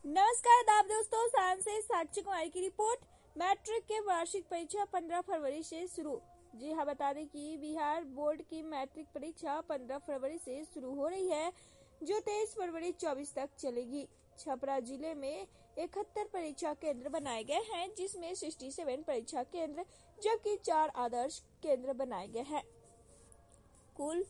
नमस्कार आदाब दोस्तों, साइंस से साक्षी कुमारी की रिपोर्ट। मैट्रिक के वार्षिक परीक्षा 15 फरवरी से शुरू। जी हाँ, बता दें कि बिहार बोर्ड की मैट्रिक परीक्षा 15 फरवरी से शुरू हो रही है, जो 23 फरवरी 24 तक चलेगी। छपरा जिले में 71 परीक्षा केंद्र बनाए गए हैं, जिसमें 67 परीक्षा केंद्र जबकि 4 आदर्श केंद्र बनाए गए हैं। कुल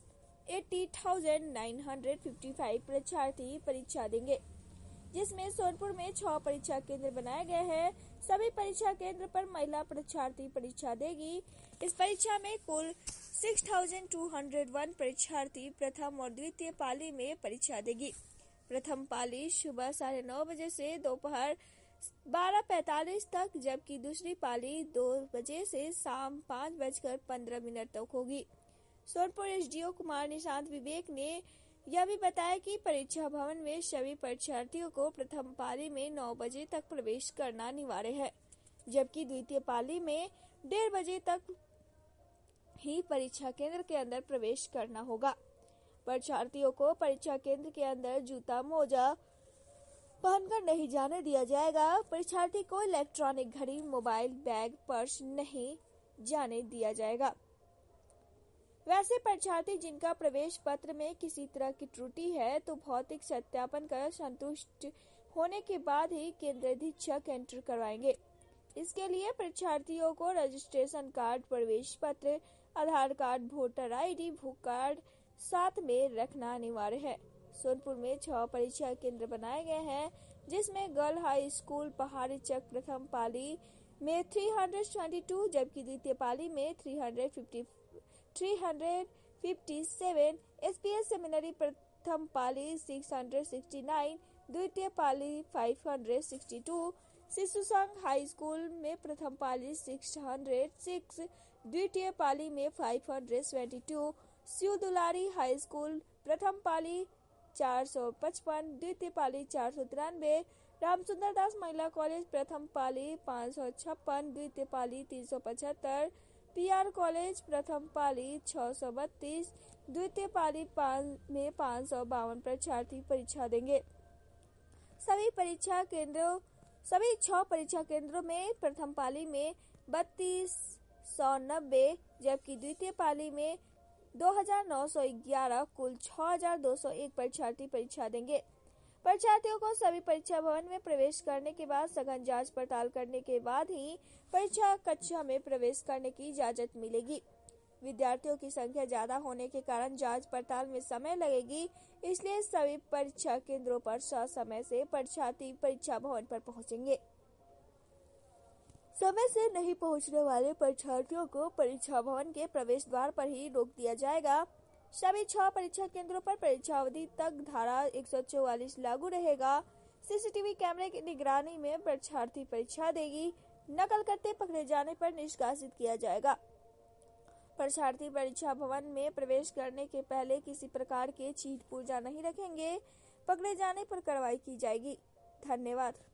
80,955 परीक्षार्थी परीक्षा देंगे, जिसमें सोनपुर में 6 परीक्षा केंद्र बनाए गए हैं। सभी परीक्षा केंद्र पर महिला परीक्षार्थी परीक्षा देगी। इस परीक्षा में कुल 6,201 परीक्षार्थी प्रथम और द्वितीय पाली में परीक्षा देगी। प्रथम पाली सुबह 9:30 बजे से दोपहर 12:45 तक, जबकि दूसरी पाली 2 बजे से शाम 5:15 तक होगी। सोनपुर एसडीओ कुमार निशांत विवेक ने यह भी बताया कि परीक्षा भवन में सभी परीक्षार्थियों को प्रथम पाली में 9 बजे तक प्रवेश करना अनिवार्य है, जबकि द्वितीय पाली में 1:30 बजे तक ही परीक्षा केंद्र के अंदर प्रवेश करना होगा। परीक्षार्थियों को परीक्षा केंद्र के अंदर जूता मोजा पहनकर नहीं जाने दिया जाएगा। परीक्षार्थी को इलेक्ट्रॉनिक घड़ी, मोबाइल, बैग, पर्स नहीं जाने दिया जाएगा। वैसे परीक्षार्थी जिनका प्रवेश पत्र में किसी तरह की त्रुटि है, तो भौतिक सत्यापन कर संतुष्ट होने के बाद ही केंद्राधीक्षक एंटर करवाएंगे। इसके लिए परीक्षार्थियों को रजिस्ट्रेशन कार्ड, प्रवेश पत्र, आधार कार्ड, वोटर आईडी, भू कार्ड साथ में रखना अनिवार्य है। सोनपुर में 6 परीक्षा केंद्र बनाए गए हैं, जिसमें गर्ल हाई स्कूल पहाड़ी चक प्रथम पाली में 322, जबकि द्वितीय पाली में 357, एसपीएस सेमिनरी प्रथम पाली 669, द्वितीय पाली 562, शिशु संघ हाई स्कूल में प्रथम पाली 606, द्वितीय पाली में 572, शिव दुलारी हाई स्कूल प्रथम पाली 455, द्वितीय पाली 493, रामसुंदर दास महिला कॉलेज प्रथम पाली 556, द्वितीय पाली 375, पीआर कॉलेज प्रथम पाली 632, द्वितीय पाली में 552 परीक्षार्थी परीक्षा देंगे। सभी 6 परीक्षा केंद्रों में प्रथम पाली में 3290, जबकि द्वितीय पाली में 2911, कुल 6201 परीक्षार्थी परीक्षा देंगे। परीक्षार्थियों को सभी परीक्षा भवन में प्रवेश करने के बाद सघन जांच पड़ताल करने के बाद ही परीक्षा कक्षा में प्रवेश करने की इजाजत मिलेगी। विद्यार्थियों की संख्या ज्यादा होने के कारण जांच पड़ताल में समय लगेगी, इसलिए सभी परीक्षा केंद्रों पर समय से परीक्षार्थी परीक्षा भवन पर पहुंचेंगे। समय से नहीं पहुंचने वाले परीक्षार्थियों को परीक्षा भवन के प्रवेश द्वार पर ही रोक दिया जाएगा। सभी 6 परीक्षा केंद्रों पर परीक्षा अवधि तक धारा 144 लागू रहेगा। सीसीटीवी कैमरे की निगरानी में परीक्षार्थी परीक्षा देगी। नकल करते पकड़े जाने पर निष्कासित किया जाएगा। परीक्षार्थी परीक्षा भवन में प्रवेश करने के पहले किसी प्रकार के चीट पुर्जा नहीं रखेंगे। पकड़े जाने पर कार्रवाई की जाएगी। धन्यवाद।